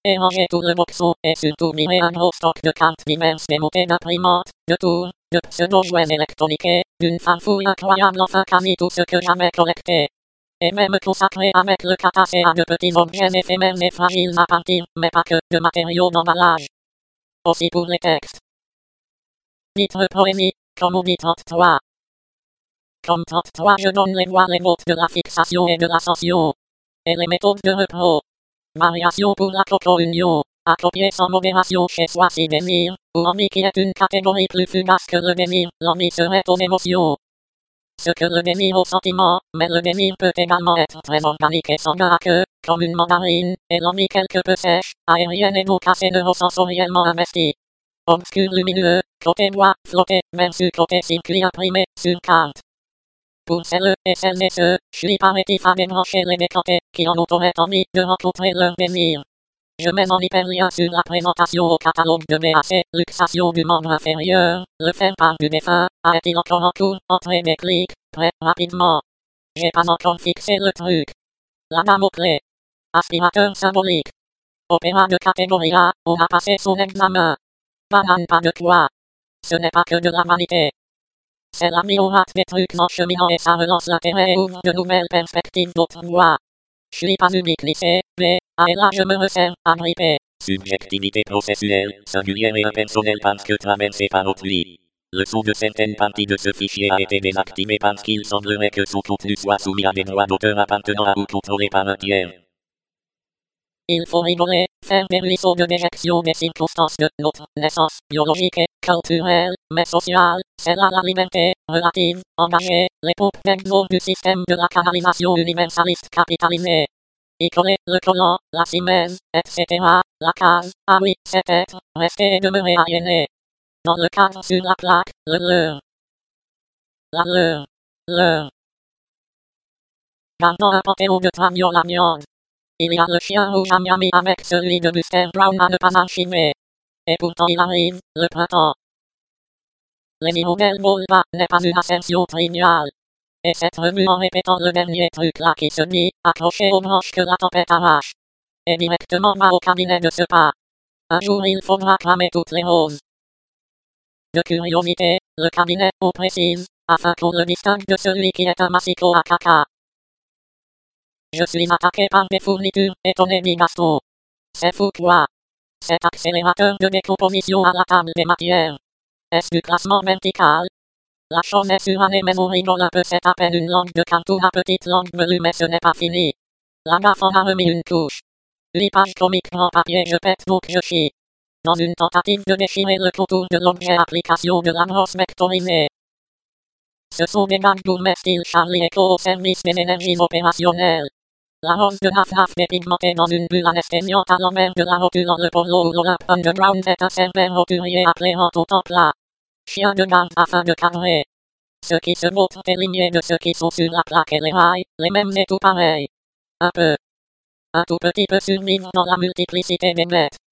et ranger tout le boxon, et surtout mirer un gros stock de cartes diverses démotées d'imprimantes, de tours, de pseudo-jouets électroniques, d'une farfouille incroyable, enfin quasi tout ce que j'avais collecté. Et même consacré avec le catassé à de petits objets éphémères et fragiles à partir, mais pas que, de matériaux d'emballage. Aussi pour les textes. Titre poémie, comme dit 33. Comme 33 je donne les voies, les mots de la fixation et de l'ascension. Et les méthodes de repos. Variation pour la coco-union. À copier sans modération chez soi si désir. Ou l'ennui qui est une catégorie plus fugace que le désir, l'ennui serait aux émotions. Ce que le désir au sentiment, mais le désir peut également être très organique et sanguin à queue, comme une mandarine, et l'ennui quelque peu sèche, aérienne et donc assez neurosensoriellement investie. Obscur lumineux, côté bois, flotté, versus côté circuit imprimé, sur carte. Pour celles et ceux, je suis pas rétif à débrancher les décantés, qui en auraient envie de rencontrer leur désir. Je mets en hyperlien sur la présentation au catalogue de BAC, luxation du membre inférieur, le faire part du défunt, a-t-il encore en cours, entrée des clics, prêt, rapidement. J'ai pas encore fixé le truc. La dame aux clés. Aspirateur symbolique. Opéra de catégorie A, on a passé son examen. Banane pas de quoi. Ce n'est pas que de la vanité. C'est la miroite des trucs en cheminant et ça relance l'intérêt et ouvre de nouvelles perspectives d'autres voies. Je suis pas unique lycée, mais, et là je me resserre, agrippé. Subjectivité processuelle, singulière et impersonnelle parce que traversée par autrui. Le son de certaines parties de ce fichier a été désactivé parce qu'il semblerait que son contenu soit soumis à des droits d'auteur appartenant à ou contrôlés par un tiers. Il faut rigoler, faire des ruisseaux de déjection des circonstances de notre naissance biologique et culturelle, mais sociale, c'est là la liberté, relative, engagée, les pompes d'exo du système de la canalisation universaliste capitalisée. Y coller, le collant, la simèse, etc., la case, ah oui, c'est être, rester et demeurer aliéné. Dans le cadre sur la plaque, le leur. La leur. Gardons un panthéon de tramio la viande. Il y a le chien rouge à Miami avec celui de Buster Brown à ne pas archiver. Et pourtant il arrive, le printemps. Les hirondelles volent bas n'est pas une assertion triviale. Et cette revue en répétant le dernier truc là qui se dit, accroché aux branches que la tempête arrache. Et directement va au cabinet de ce pas. Un jour il faudra cramer toutes les roses. De curiosité, le cabinet, on précise, afin qu'on le distingue de celui qui est un massicot à caca. Je suis attaqué par des fournitures, étonné dit Gaston. C'est fou quoi. Cet accélérateur de décomposition à la table des matières. Est-ce du classement vertical? La chose est surannée mais on rigole un peu, c'est à peine une langue de cartoon à petite langue velue mais ce n'est pas fini. La gaffe en a remis une couche. 8 pages comiques grand papier, je pète donc je chie. Dans une tentative de déchirer le contour de l'objet application de la grosse vectorisée. Ce sont des gags gourmets style Charlie Echo au service des énergies opérationnelles. La rose de Naf dépigmentée dans une bulle anesthésiante à l'envers de la rotule dans le polo ou l'Olympe Underground est un cerbère roturier appelé au temps plat. Chien de garde afin de cadrer. Ceux qui se montrent éliminés de ceux qui sont sur la plaque et les rails, les mêmes et tout pareil. Un tout petit peu survivre dans la multiplicité des bêtes.